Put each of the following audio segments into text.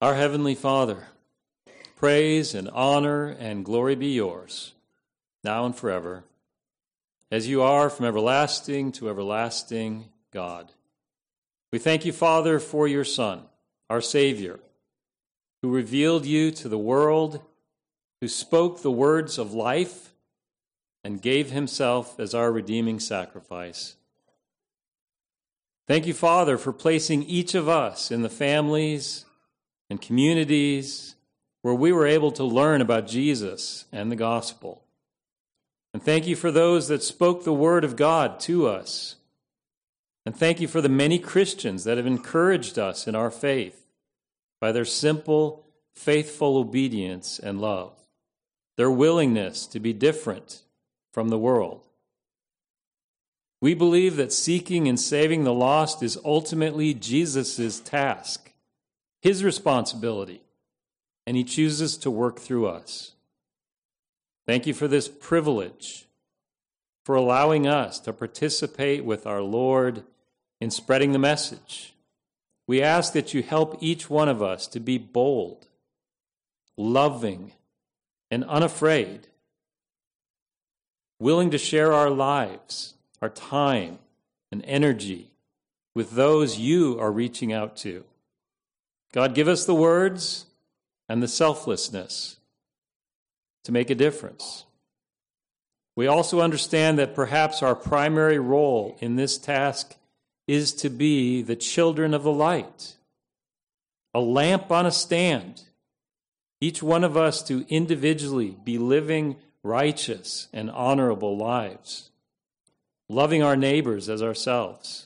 Our Heavenly Father, praise and honor and glory be yours, now and forever, as you are from everlasting to everlasting, God. We thank you, Father, for your Son, our Savior, who revealed you to the world, who spoke the words of life, and gave himself as our redeeming sacrifice. Thank you, Father, for placing each of us in the families and communities where we were able to learn about Jesus and the gospel. And thank you for those that spoke the word of God to us. And thank you for the many Christians that have encouraged us in our faith by their simple, faithful obedience and love, their willingness to be different from the world. We believe that seeking and saving the lost is ultimately Jesus' task, his responsibility, and he chooses to work through us. Thank you for this privilege, for allowing us to participate with our Lord in spreading the message. We ask that you help each one of us to be bold, loving, and unafraid, willing to share our lives, our time, and energy with those you are reaching out to. God, give us the words and the selflessness to make a difference. We also understand that perhaps our primary role in this task is to be the children of the light, a lamp on a stand, each one of us to individually be living righteous and honorable lives, loving our neighbors as ourselves.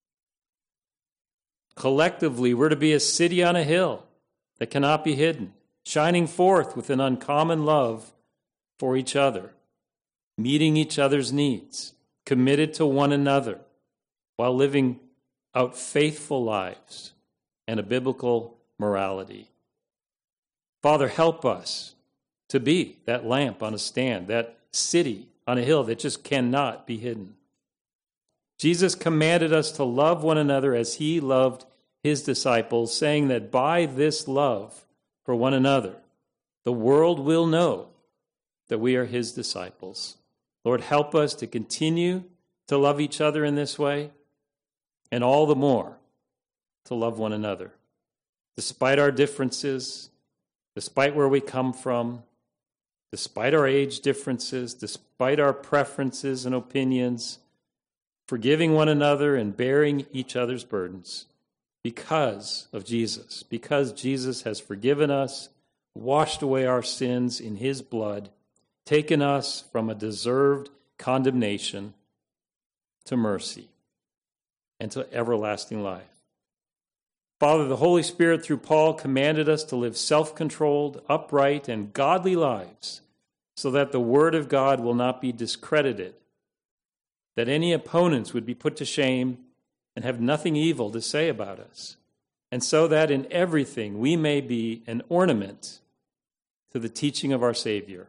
Collectively, we're to be a city on a hill that cannot be hidden, shining forth with an uncommon love for each other, meeting each other's needs, committed to one another, while living out faithful lives and a biblical morality. Father, help us to be that lamp on a stand, that city on a hill that just cannot be hidden. Jesus commanded us to love one another as he loved his disciples, saying that by this love for one another, the world will know that we are his disciples. Lord, help us to continue to love each other in this way, and all the more to love one another, despite our differences, despite where we come from, despite our age differences, despite our preferences and opinions, forgiving one another and bearing each other's burdens because of Jesus, because Jesus has forgiven us, washed away our sins in his blood, taken us from a deserved condemnation to mercy and to everlasting life. Father, the Holy Spirit through Paul commanded us to live self-controlled, upright, and godly lives so that the word of God will not be discredited, that any opponents would be put to shame and have nothing evil to say about us, and so that in everything we may be an ornament to the teaching of our Savior.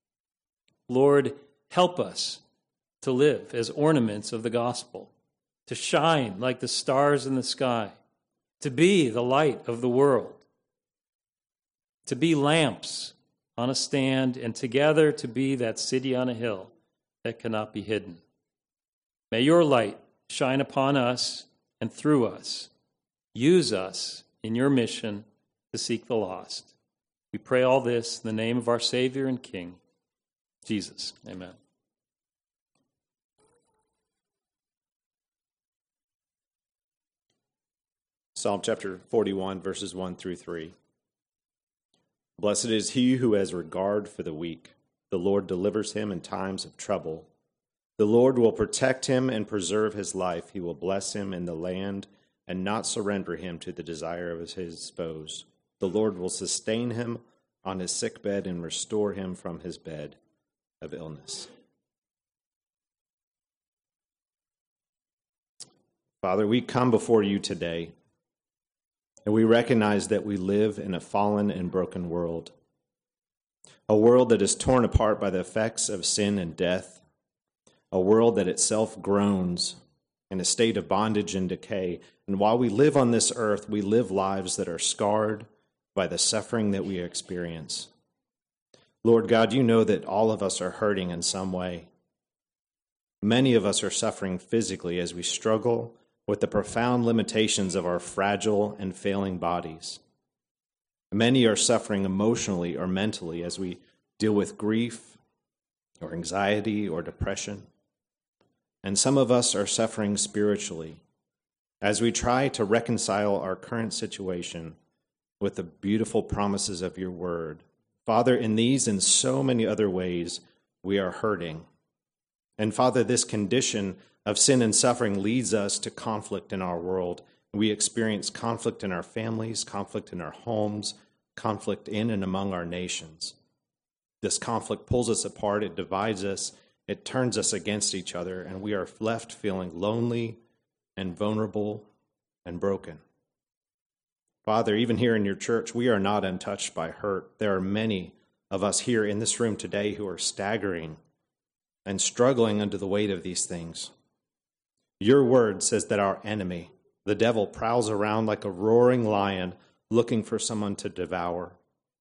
Lord, help us to live as ornaments of the gospel, to shine like the stars in the sky, to be the light of the world, to be lamps on a stand, and together to be that city on a hill that cannot be hidden. May your light shine upon us and through us. Use us in your mission to seek the lost. We pray all this in the name of our Savior and King, Jesus. Amen. Psalm chapter 41, verses 1 through 3. Blessed is he who has regard for the weak. The Lord delivers him in times of trouble. The Lord will protect him and preserve his life. He will bless him in the land and not surrender him to the desire of his foes. The Lord will sustain him on his sickbed and restore him from his bed of illness. Father, we come before you today, and we recognize that we live in a fallen and broken world, a world that is torn apart by the effects of sin and death, a world that itself groans in a state of bondage and decay. And while we live on this earth, we live lives that are scarred by the suffering that we experience. Lord God, you know that all of us are hurting in some way. Many of us are suffering physically as we struggle with the profound limitations of our fragile and failing bodies. Many are suffering emotionally or mentally as we deal with grief or anxiety or depression. And some of us are suffering spiritually as we try to reconcile our current situation with the beautiful promises of your word. Father, in these and so many other ways, we are hurting. And Father, this condition of sin and suffering leads us to conflict in our world. We experience conflict in our families, conflict in our homes, conflict in and among our nations. This conflict pulls us apart, it divides us, it turns us against each other, and we are left feeling lonely and vulnerable and broken. Father, even here in your church, we are not untouched by hurt. There are many of us here in this room today who are staggering and struggling under the weight of these things. Your word says that our enemy, the devil, prowls around like a roaring lion looking for someone to devour.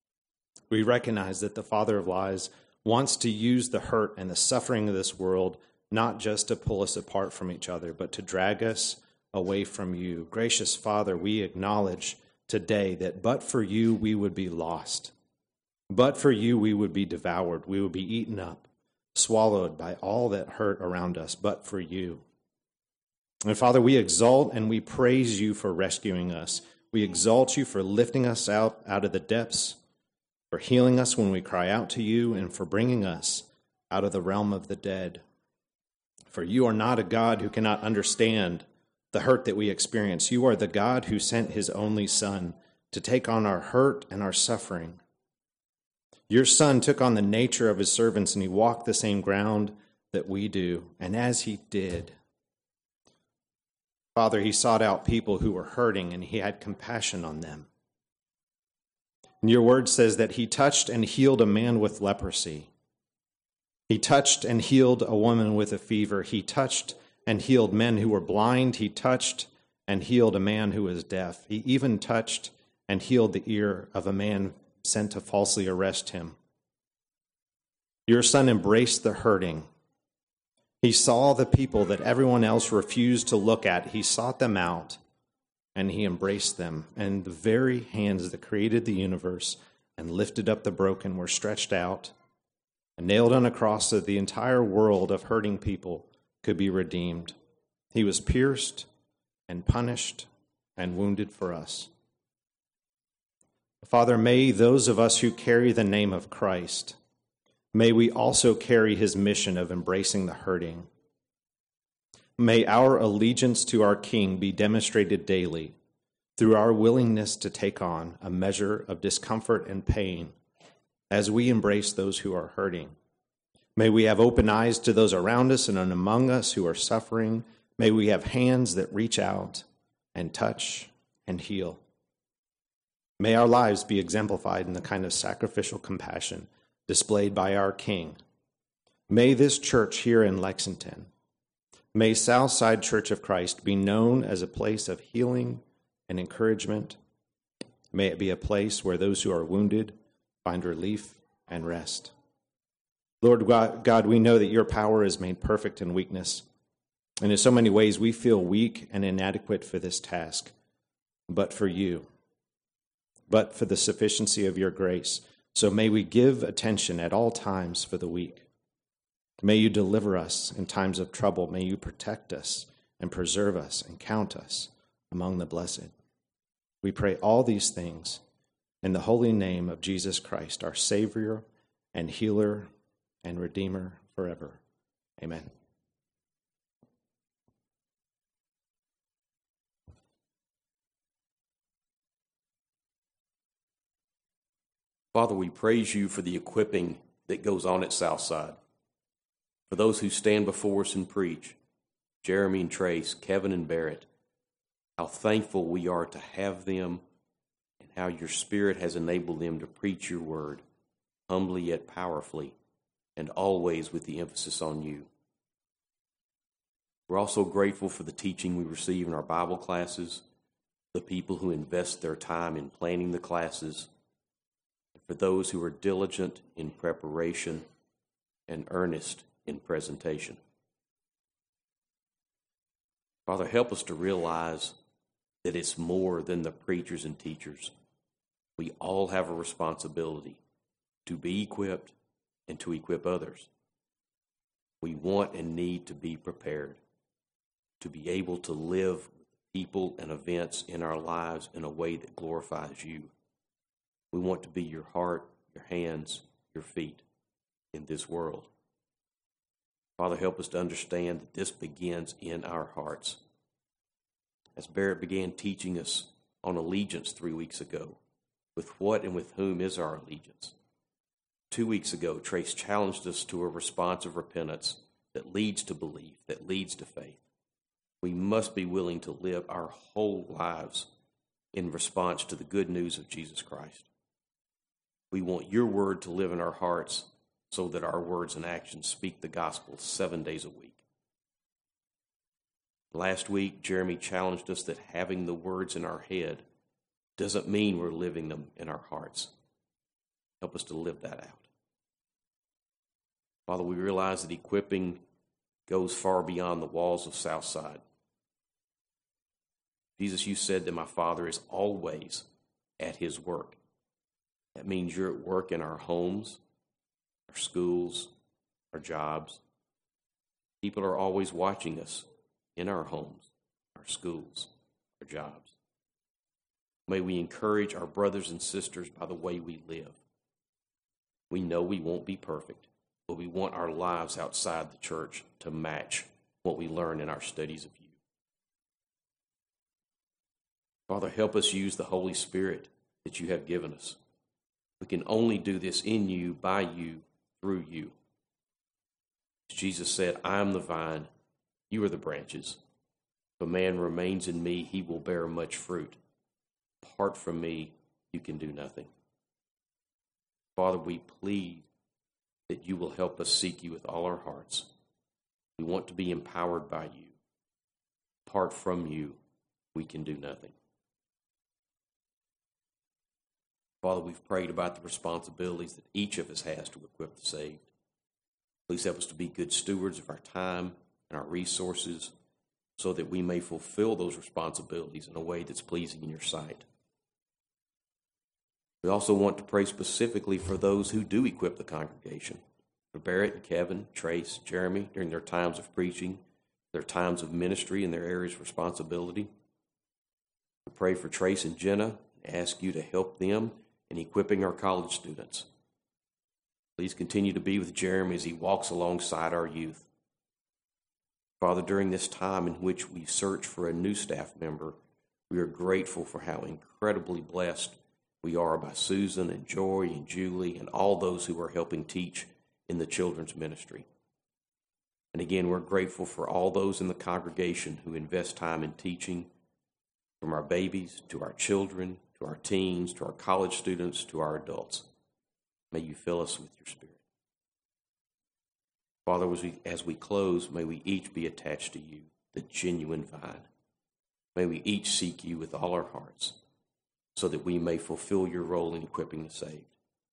We recognize that the father of lies wants to use the hurt and the suffering of this world not just to pull us apart from each other, but to drag us away from you. Gracious Father, we acknowledge today that but for you, we would be lost. But for you, we would be devoured. We would be eaten up, swallowed by all that hurt around us, but for you. And Father, we exalt and we praise you for rescuing us. We exalt you for lifting us out of the depths, for healing us when we cry out to you, and for bringing us out of the realm of the dead. For you are not a God who cannot understand the hurt that we experience. You are the God who sent his only Son to take on our hurt and our suffering. Your Son took on the nature of his servants, and he walked the same ground that we do. And as he did, Father, he sought out people who were hurting, and he had compassion on them. And your word says that he touched and healed a man with leprosy. He touched and healed a woman with a fever. He touched and healed men who were blind. He touched and healed a man who was deaf. He even touched and healed the ear of a man sent to falsely arrest him. Your Son embraced the hurting. He saw the people that everyone else refused to look at. He sought them out, and he embraced them. And the very hands that created the universe and lifted up the broken were stretched out and nailed on a cross so that the entire world of hurting people could be redeemed. He was pierced and punished and wounded for us. Father, may those of us who carry the name of Christ, may we also carry his mission of embracing the hurting. May our allegiance to our King be demonstrated daily through our willingness to take on a measure of discomfort and pain as we embrace those who are hurting. May we have open eyes to those around us and among us who are suffering. May we have hands that reach out and touch and heal. May our lives be exemplified in the kind of sacrificial compassion displayed by our King. May this church here in Lexington, may Southside Church of Christ be known as a place of healing and encouragement. May it be a place where those who are wounded find relief and rest. Lord God, we know that your power is made perfect in weakness. And in so many ways, we feel weak and inadequate for this task. But for you, but for the sufficiency of your grace. So may we give attention at all times for the weak. May you deliver us in times of trouble. May you protect us and preserve us and count us among the blessed. We pray all these things in the holy name of Jesus Christ, our Savior and healer and Redeemer forever. Amen. Father, we praise you for the equipping that goes on at Southside. For those who stand before us and preach, Jeremy and Trace, Kevin and Barrett, how thankful we are to have them and how your Spirit has enabled them to preach your word, humbly yet powerfully, and always with the emphasis on you. We're also grateful for the teaching we receive in our Bible classes, the people who invest their time in planning the classes, and for those who are diligent in preparation and earnest in presentation. Father, help us to realize that it's more than the preachers and teachers. We all have a responsibility to be equipped and to equip others. We want and need to be prepared, to be able to live with people and events in our lives in a way that glorifies you. We want to be your heart, your hands, your feet in this world. Father, help us to understand that this begins in our hearts. As Barrett began teaching us on allegiance 3 weeks ago, with what and with whom is our allegiance? 2 weeks ago, Trace challenged us to a response of repentance that leads to belief, that leads to faith. We must be willing to live our whole lives in response to the good news of Jesus Christ. We want your word to live in our hearts so that our words and actions speak the gospel 7 days a week. Last week, Jeremy challenged us that having the words in our head doesn't mean we're living them in our hearts. Help us to live that out. Father, we realize that equipping goes far beyond the walls of Southside. Jesus, you said that my Father is always at his work. That means you're at work in our homes, our schools, our jobs. People are always watching us in our homes, our schools, our jobs. May we encourage our brothers and sisters by the way we live. We know we won't be perfect, but we want our lives outside the church to match what we learn in our studies of you. Father, help us use the Holy Spirit that you have given us. We can only do this in you, by you, through you. As Jesus said, I am the vine, you are the branches. If a man remains in me, he will bear much fruit. Apart from me, you can do nothing. Father, we plead that you will help us seek you with all our hearts. We want to be empowered by you. Apart from you, we can do nothing. Father, we've prayed about the responsibilities that each of us has to equip the saved. Please help us to be good stewards of our time and our resources so that we may fulfill those responsibilities in a way that's pleasing in your sight. We also want to pray specifically for those who do equip the congregation, for Barrett and Kevin, Trace, Jeremy, during their times of preaching, their times of ministry, and their areas of responsibility. We pray for Trace and Jenna and ask you to help them in equipping our college students. Please continue to be with Jeremy as he walks alongside our youth. Father, during this time in which we search for a new staff member, we are grateful for how incredibly blessed we are by Susan and Joy and Julie and all those who are helping teach in the children's ministry. And again, we're grateful for all those in the congregation who invest time in teaching, from our babies to our children, to our teens, to our college students, to our adults. May you fill us with your Spirit. Father, as we close, may we each be attached to you, the genuine vine. May we each seek you with all our hearts, so that we may fulfill your role in equipping the saved.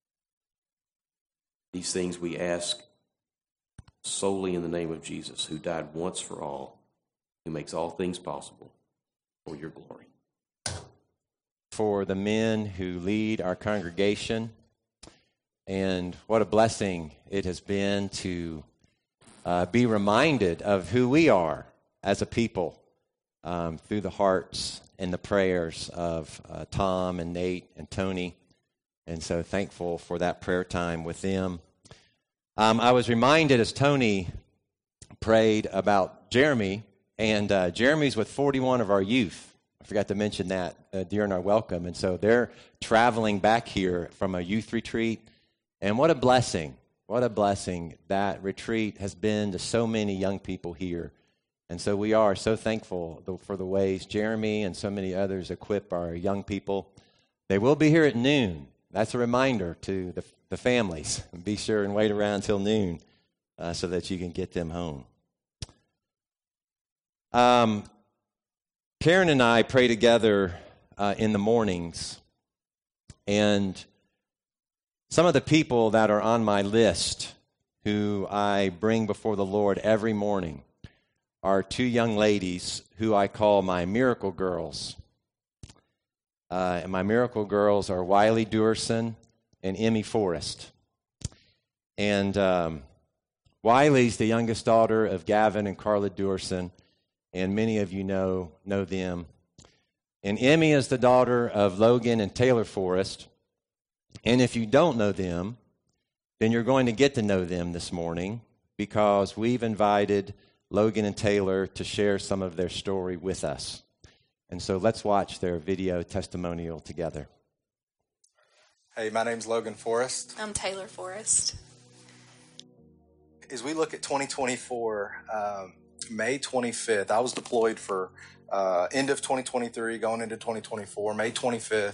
These things we ask solely in the name of Jesus, who died once for all, who makes all things possible for your glory. For the men who lead our congregation, and what a blessing it has been to be reminded of who we are as a people through the hearts and the prayers of Tom and Nate and Tony. And so thankful for that prayer time with them. I was reminded as Tony prayed about Jeremy, and Jeremy's with 41 of our youth. I forgot to mention that during our welcome. And so they're traveling back here from a youth retreat. And what a blessing that retreat has been to so many young people here. And so we are so thankful for the ways Jeremy and so many others equip our young people. They will be here at noon. That's a reminder to the families. Be sure and wait around till noon so that you can get them home. Karen and I pray together in the mornings. And some of the people that are on my list who I bring before the Lord every morning are two young ladies who I call my miracle girls. And my miracle girls are Wiley Duerson and Emmy Forrest. And Wiley's the youngest daughter of Gavin and Carla Duerson, and many of you know them. And Emmy is the daughter of Logan and Taylor Forrest. And if you don't know them, then you're going to get to know them this morning because we've invited Logan and Taylor to share some of their story with us. And so let's watch their video testimonial together. Hey, my name's Logan Forrest. I'm Taylor Forrest. As we look at 2024, May 25th, I was deployed for end of 2023, going into 2024. May 25th,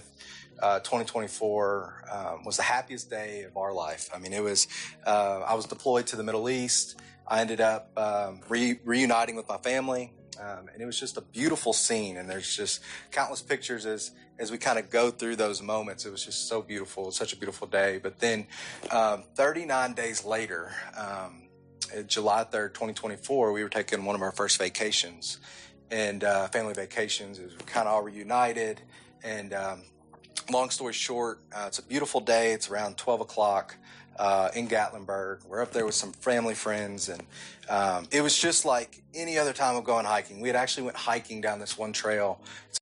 2024 was the happiest day of our life. I mean, it was, I was deployed to the Middle East. I ended up reuniting with my family, and it was just a beautiful scene. And there's just countless pictures as we kind of go through those moments. It was just so beautiful. It was such a beautiful day. But then 39 days later, July 3rd, 2024, we were taking one of our first vacations, and family vacations. We were kind of all reunited. And long story short, it's a beautiful day. It's around 12 o'clock in Gatlinburg. We're up there with some family friends, and it was just like any other time of going hiking. We had actually went hiking down this one trail.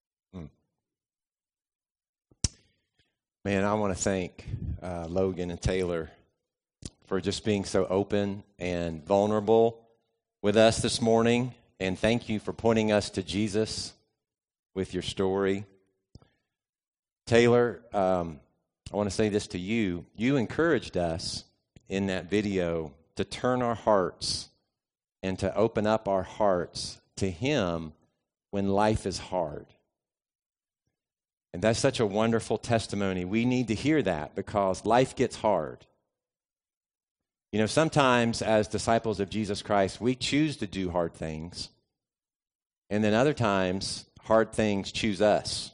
Man, I want to thank Logan and Taylor for just being so open and vulnerable with us this morning. And thank you for pointing us to Jesus with your story. Taylor, I want to say this to you. You encouraged us in that video to turn our hearts and to open up our hearts to Him when life is hard. And that's such a wonderful testimony. We need to hear that because life gets hard. You know, sometimes as disciples of Jesus Christ, we choose to do hard things. And then other times, hard things choose us.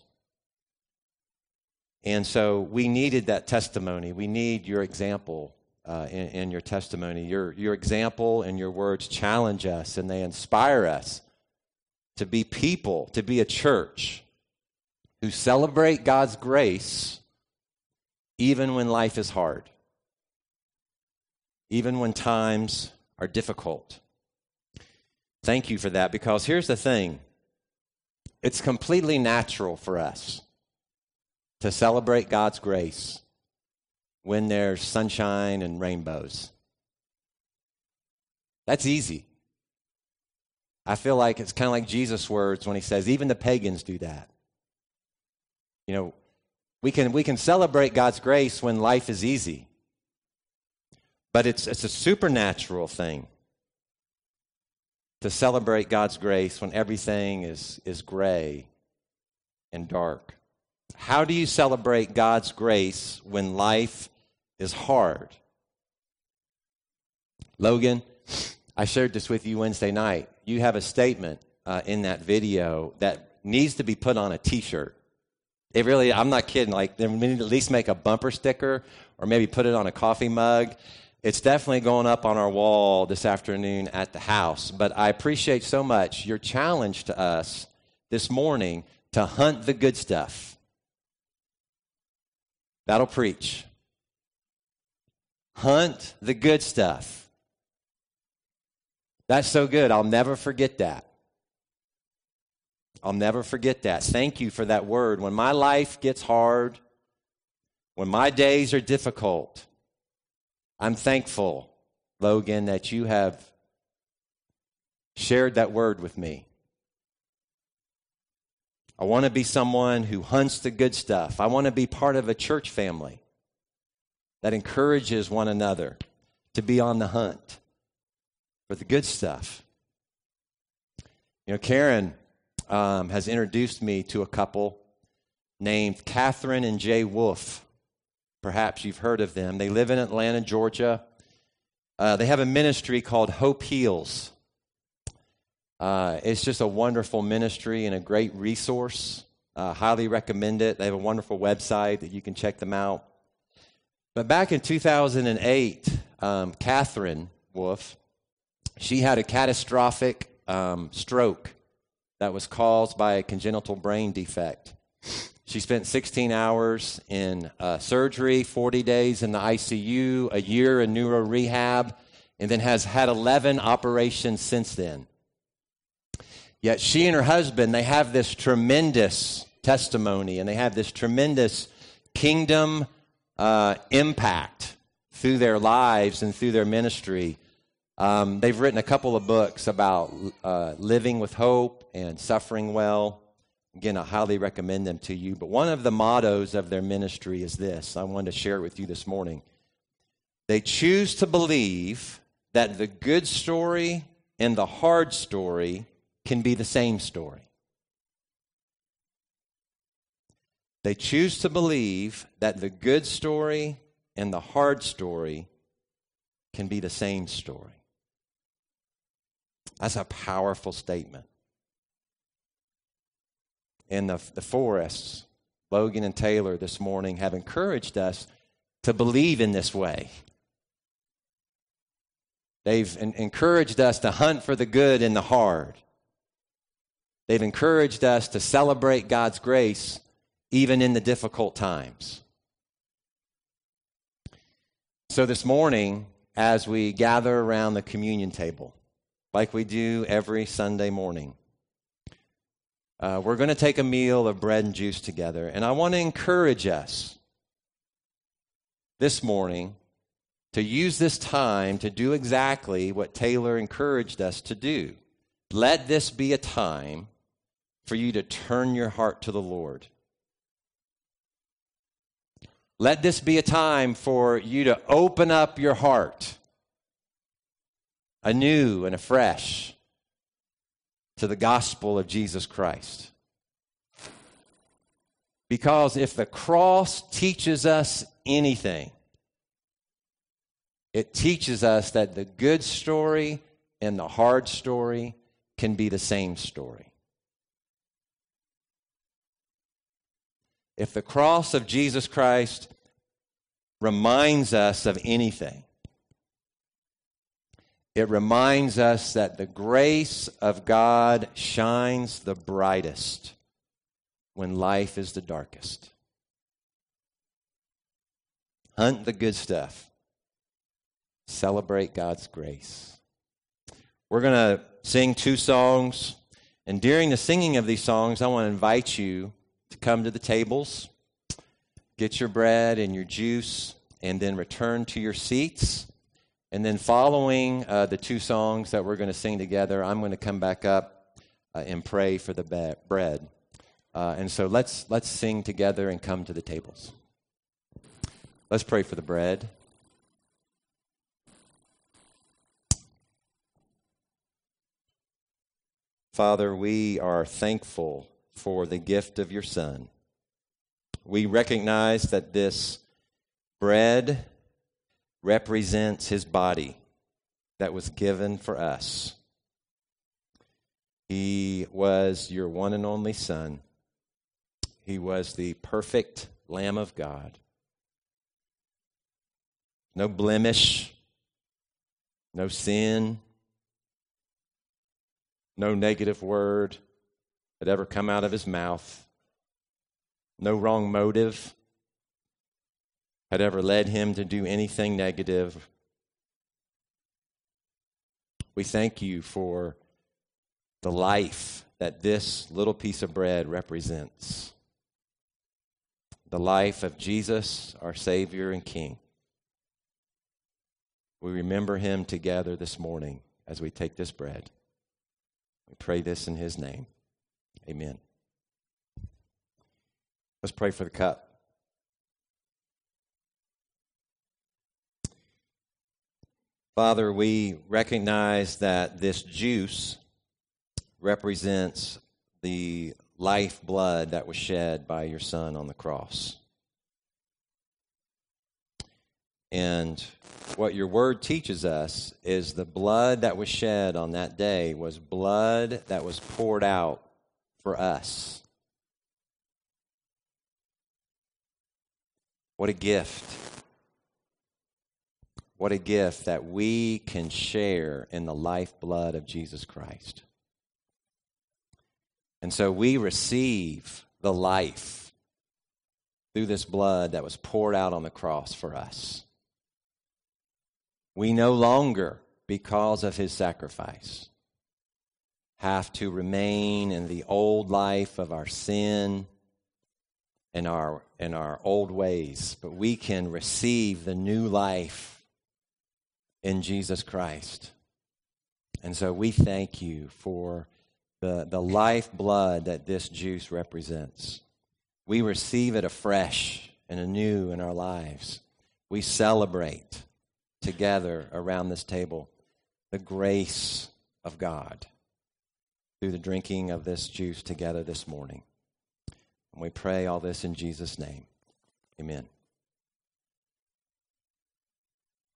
And so we needed that testimony. We need your example in your testimony. Your example and your words challenge us, and they inspire us to be people, to be a church who celebrate God's grace even when life is hard, even when times are difficult. Thank you for that, because here's the thing. It's completely natural for us to celebrate God's grace when there's sunshine and rainbows. That's easy. I feel like it's kind of like Jesus' words when he says, even the pagans do that. You know, we can celebrate God's grace when life is easy. But it's a supernatural thing to celebrate God's grace when everything is gray and dark. How do you celebrate God's grace when life is hard? Logan, I shared this with you Wednesday night. You have a statement in that video that needs to be put on a T-shirt. It really, I'm not kidding, like we need to at least make a bumper sticker or maybe put it on a coffee mug. It's definitely going up on our wall this afternoon at the house. But I appreciate so much your challenge to us this morning to hunt the good stuff. That'll preach. Hunt the good stuff. That's so good. I'll never forget that. I'll never forget that. Thank you for that word. When my life gets hard, when my days are difficult, I'm thankful, Logan, that you have shared that word with me. I want to be someone who hunts the good stuff. I want to be part of a church family that encourages one another to be on the hunt for the good stuff. You know, Karen has introduced me to a couple named Catherine and Jay Wolf. Perhaps you've heard of them. They live in Atlanta, Georgia. They have a ministry called Hope Heals. It's just a wonderful ministry and a great resource Highly recommend it. They have a wonderful website that you can check them out. But back in 2008, Catherine Wolf, she had a catastrophic stroke that was caused by a congenital brain defect. She spent 16 hours in surgery, 40 days in the ICU, a year in neuro rehab, and then has had 11 operations since then. Yet she and her husband, they have this tremendous testimony, and they have this tremendous kingdom impact through their lives and through their ministry. They've written a couple of books about living with hope and suffering well. Again, I highly recommend them to you. But one of the mottos of their ministry is this. I wanted to share it with you this morning. They choose to believe that the good story and the hard story can be the same story. They choose to believe that the good story and the hard story can be the same story. That's a powerful statement. And the Forests, Logan and Taylor this morning, have encouraged us to believe in this way. They've encouraged us to hunt for the good in the hard. They've encouraged us to celebrate God's grace even in the difficult times. So this morning, as we gather around the communion table, like we do every Sunday morning, we're going to take a meal of bread and juice together. And I want to encourage us this morning to use this time to do exactly what Taylor encouraged us to do. Let this be a time for you to turn your heart to the Lord. Let this be a time for you to open up your heart anew and afresh to the gospel of Jesus Christ. Because if the cross teaches us anything, it teaches us that the good story and the hard story can be the same story. If the cross of Jesus Christ reminds us of anything, it reminds us that the grace of God shines the brightest when life is the darkest. Hunt the good stuff. Celebrate God's grace. We're going to sing 2 songs, and during the singing of these songs, I want to invite you to come to the tables, get your bread and your juice, and then return to your seats. And then following the 2 songs that we're going to sing together, I'm going to come back up and pray for the bread. And so let's sing together and come to the tables. Let's pray for the bread. Father, we are thankful for the gift of your Son. We recognize that this bread represents his body that was given for us. He was your one and only Son. He was the perfect Lamb of God. No blemish, no sin, no negative word had ever come out of his mouth. No wrong motive had ever led him to do anything negative. We thank you for the life that this little piece of bread represents. The life of Jesus, our Savior and King. We remember him together this morning as we take this bread. We pray this in his name. Amen. Let's pray for the cup. Father, we recognize that this juice represents the lifeblood that was shed by your Son on the cross. And what your word teaches us is the blood that was shed on that day was blood that was poured out for us. What a gift. What a gift that we can share in the lifeblood of Jesus Christ. And so we receive the life through this blood that was poured out on the cross for us. We no longer, because of his sacrifice, have to remain in the old life of our sin and our old ways, but we can receive the new life in Jesus Christ. And so we thank you for the lifeblood that this juice represents. We receive it afresh and anew in our lives. We celebrate together around this table the grace of God through the drinking of this juice together this morning. And we pray all this in Jesus' name. Amen.